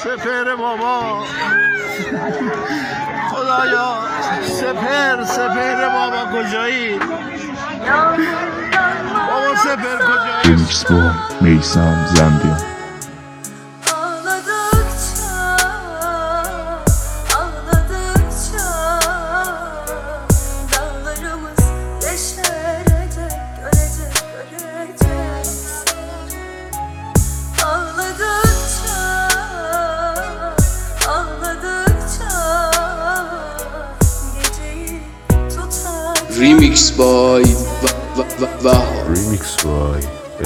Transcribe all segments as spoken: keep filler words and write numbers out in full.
سپهر بابا خدایا سپهر سپهر بابا کجایی؟ بابا سپهر کجایی؟ ریمیکس با میثم زندیان. Remix by Vahab. Remix by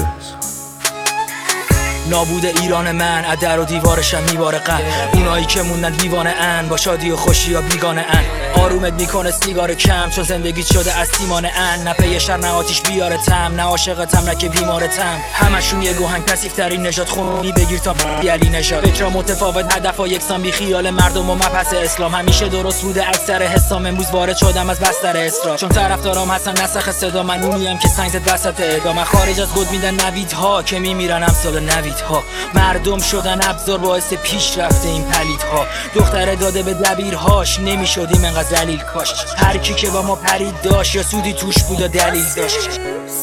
نابود ایران من از در و دیوارشم میباره غم، اونایی که موندن دیوانه ان با شادی و خوشی یا بیگانه ان. آرومت میکنه سیگار کم چون زندگی شده از سیمان ان. نه پی شر نه آتیش بیاره تم، نه عاشقتم نه که بیمارتم. همشون یه گوهن کثیف ترین نژاد خونی بگیر تا علی نژاد. فکرا متفاوت هدفا یکسان بی خیال مردم و مبحث اسلام همیشه درست بوده اکثر حسام. امروز وارد شدم از بستر اسرا چون طرفدارام هستن نسخ صدا. من اونیم که سنگت وسط ادامه خارج از گود میدن نویدها که میمیرن امثال نوید ها. مردم شدن ابزار باعث پیشرفت این پلیدها. دختر داده به دبیرهاش نمیشدیم انقدر ذلیل کاش. هر کی که با ما پرید داشت یا سودی توش بود و دلیل داشت.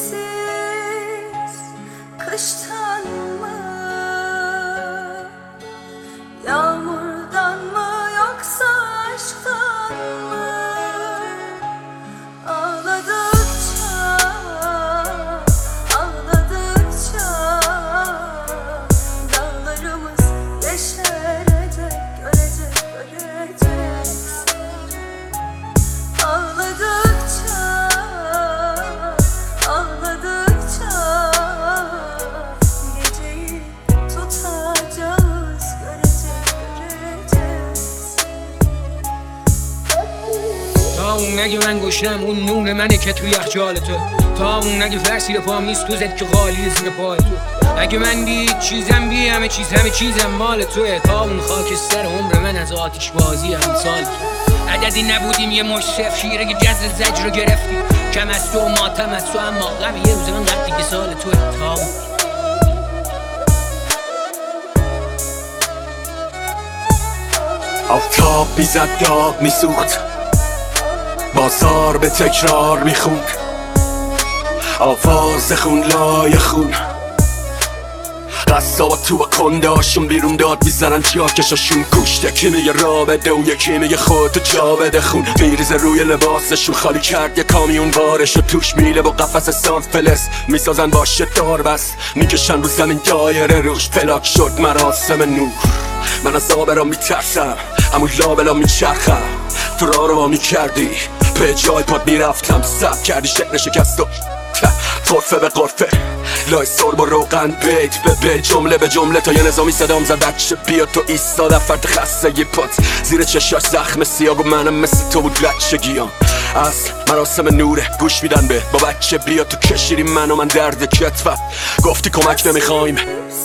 اون نگه من گشنم اون نون منه که توی یخچال تو. تا اون نگه فرسیر پام نیست تو زد که غالی زیر پای تو. اگه من بی چیزم بی همه چیز همه چیزم مال توه. تا اون خاک سر عمر من از آتیش بازی امسال تو. عددی نبودیم یه مش صف شیره که جز زج رو گرفتیم. کم از تو ماتم از تو اما غم یه روز من قد دیگه سال توه. تا اون آفتاب بیزد داغ میسوخت بازار به تکرار میخوند. آواز خون لای خون قصابا تو با کنداشون بیرون داد میزنن جاکشاشون. گوشت کی میگه را بده و یکی میگه خودتو جا بده. خون میریزه روی لباسشون. خالی کرد یه کامیون بارشو توش میله با قفس سانت فلس میسازن باشه دار بس میکشن رو زمین دایره روش پلاک شد مراسم نور. من از آبرا میترسم همون لابلا میچرخم. تو را رو میکردی به جای پاد میرفتم. سب کردی شعر شکست و طرفه به قرفه لای سرب و روغن بیت به به جمله به جمله. تا یه نظامی صدام زد بچه بیا تو ایستادم فرد خسته یه پات زیر چشاش زخم سیاه و منم مثل تو بود بچگیام. از مراسم نوره گوش میدن به با بچه بیا تو کشیری من و من درد کتفت. گفتی کمک نمیخوایم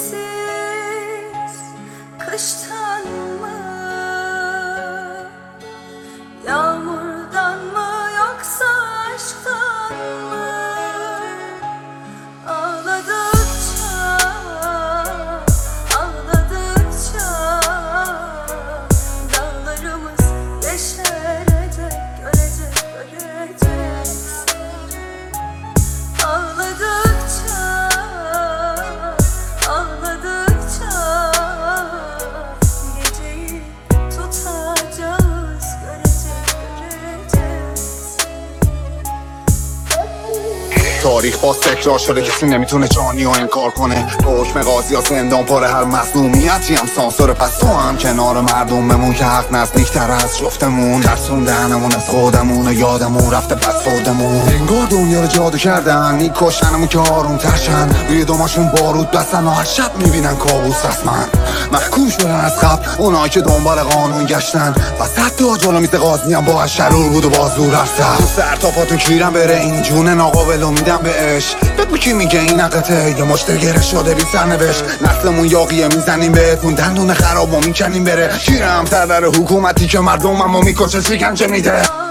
تاریخ باز تکرار شده کسی نمیتونه جانی رو انکار کنه. حکم قاضی ها زندان پاره هر مظلومیتی هم سانسور. پس تو هم کنار مردم بمون که حق نزدیکتر از جفتمون. ترسون دهنمون از خودمون و یادمون رفته پس خودمون. انگار دنیا رو جادو کردن میکشنمون که آروم ترشن. روی دوماشون بارود بستن و هر شب میبینن کابوس رسمن. محکوم شدن از قبل اونایی که دنبال قانون گشتن. و صد تا جلو میز قاضی هم با شرور بود و بازور رفتن. سر تا پاتون کیرم بره این جون ناقابل امیدم بهش. بگو کی میگه این حقته یه مشت گره شده بی سرنوشت. نسلمون یاقیه میزنیم بهتون دندون خراب و میکنیم بره. کیرم سردر حکومتی که مردم همو میکشه شکنجه میده.